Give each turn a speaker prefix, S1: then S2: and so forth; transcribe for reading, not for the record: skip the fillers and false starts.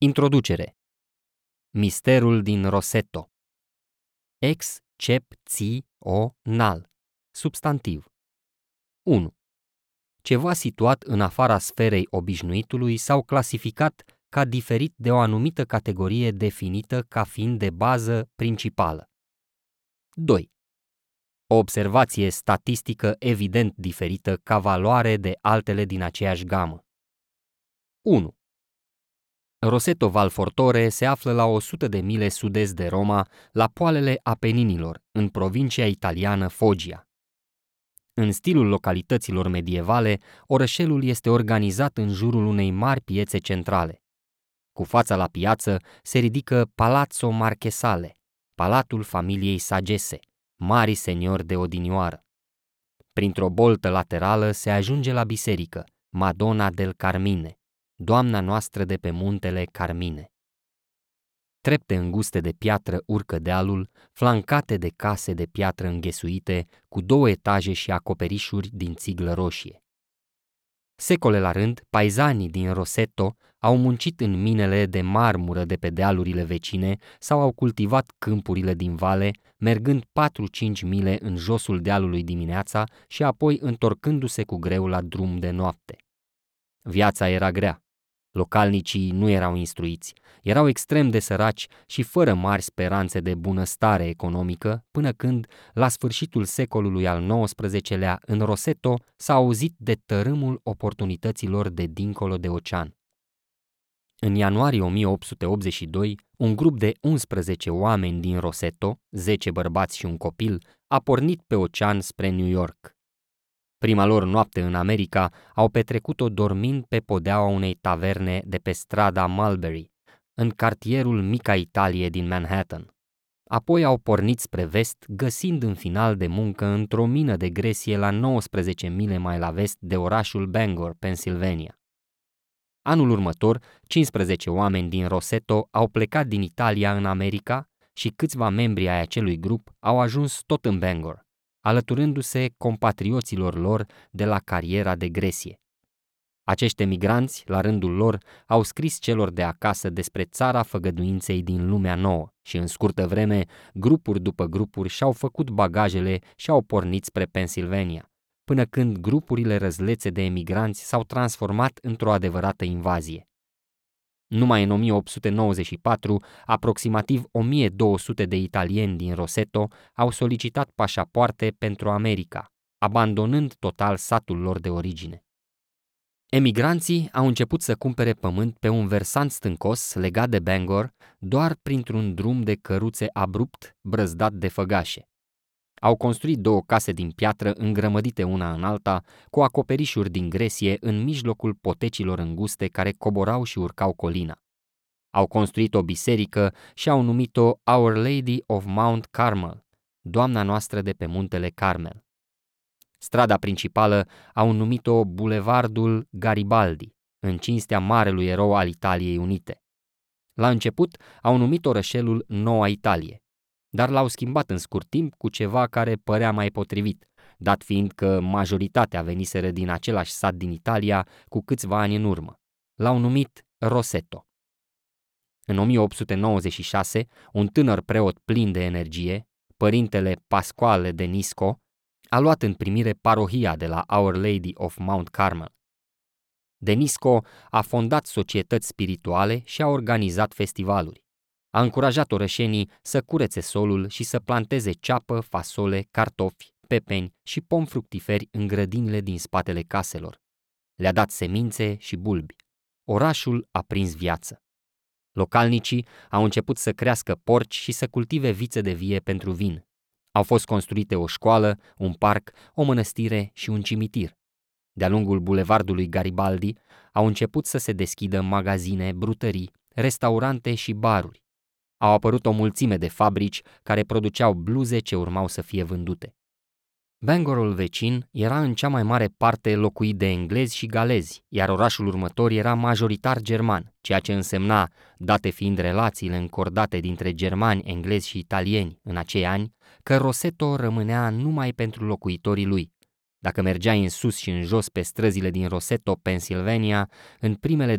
S1: Introducere. Misterul din Roseto. Excepțional. Substantiv. 1. Ceva situat în afara sferei obișnuitului sau clasificat ca diferit de o anumită categorie definită ca fiind de bază principală. 2. O observație statistică evident diferită ca valoare de altele din aceeași gamă. 1. Roseto Valfortore se află la 100 de mile sud-est de Roma, la poalele Apeninilor, în provincia italiană Foggia. În stilul localităților medievale, orășelul este organizat în jurul unei mari piețe centrale. Cu fața la piață se ridică Palazzo Marchesale, palatul familiei Sagese, mari seniori de odinioară. Printr-o boltă laterală se ajunge la biserică, Madonna del Carmine, Doamna noastră de pe muntele Carmine. Trepte înguste de piatră urcă dealul, flancate de case de piatră înghesuite, cu 2 etaje și acoperișuri din țiglă roșie. Secole la rând, paizanii din Roseto au muncit în minele de marmură de pe dealurile vecine sau au cultivat câmpurile din vale, mergând 4-5 mile în josul dealului dimineața și apoi întorcându-se cu greu la drum de noapte. Viața era grea. Localnicii nu erau instruiți, erau extrem de săraci și fără mari speranțe de bunăstare economică, până când, la sfârșitul secolului al XIX-lea, în Roseto s-a auzit de tărâmul oportunităților de dincolo de ocean. În ianuarie 1882, un grup de 11 oameni din Roseto, 10 bărbați și un copil, a pornit pe ocean spre New York. Prima lor noapte în America au petrecut-o dormind pe podeaua unei taverne de pe strada Mulberry, în cartierul Mica Italie din Manhattan. Apoi au pornit spre vest, găsind în final de muncă într-o mină de gresie la 19 mile mai la vest de orașul Bangor, Pennsylvania. Anul următor, 15 oameni din Roseto au plecat din Italia în America și câțiva membri ai acelui grup au ajuns tot în Bangor, alăturându-se compatrioților lor de la cariera de gresie. Acești emigranți, la rândul lor, au scris celor de acasă despre țara făgăduinței din lumea nouă și în scurtă vreme, grupuri după grupuri și-au făcut bagajele și au pornit spre Pennsylvania, până când grupurile răzlețe de emigranți s-au transformat într-o adevărată invazie. Numai în 1894, aproximativ 1200 de italieni din Roseto au solicitat pașapoarte pentru America, abandonând total satul lor de origine. Emigranții au început să cumpere pământ pe un versant stâncos legat de Bangor, doar printr-un drum de căruțe abrupt, brăzdat de făgașe. Au construit 2 case din piatră îngrămădite una în alta, cu acoperișuri din gresie în mijlocul potecilor înguste care coborau și urcau colina. Au construit o biserică și au numit-o Our Lady of Mount Carmel, Doamna noastră de pe muntele Carmel. Strada principală au numit-o Bulevardul Garibaldi, în cinstea marelui erou al Italiei Unite. La început au numit orășelul Noua Italie, dar l-au schimbat în scurt timp cu ceva care părea mai potrivit, dat fiind că majoritatea veniseră din același sat din Italia cu câțiva ani în urmă. L-au numit Roseto. În 1896, un tânăr preot plin de energie, părintele Pasquale de Nisco, a luat în primire parohia de la Our Lady of Mount Carmel. Denisco a fondat societăți spirituale și a organizat festivaluri. A încurajat orășenii să curețe solul și să planteze ceapă, fasole, cartofi, pepeni și pomi fructiferi în grădinile din spatele caselor. Le-a dat semințe și bulbi. Orașul a prins viață. Localnicii au început să crească porci și să cultive vițe de vie pentru vin. Au fost construite o școală, un parc, o mănăstire și un cimitir. De-a lungul bulevardului Garibaldi au început să se deschidă magazine, brutării, restaurante și baruri. Au apărut o mulțime de fabrici care produceau bluze ce urmau să fie vândute. Bangorul vecin era în cea mai mare parte locuit de englezi și galezi, iar orașul următor era majoritar german, ceea ce însemna, date fiind relațiile încordate dintre germani, englezi și italieni în acei ani, că Roseto rămânea numai pentru locuitorii lui. Dacă mergeai în sus și în jos pe străzile din Roseto, Pennsylvania, în primele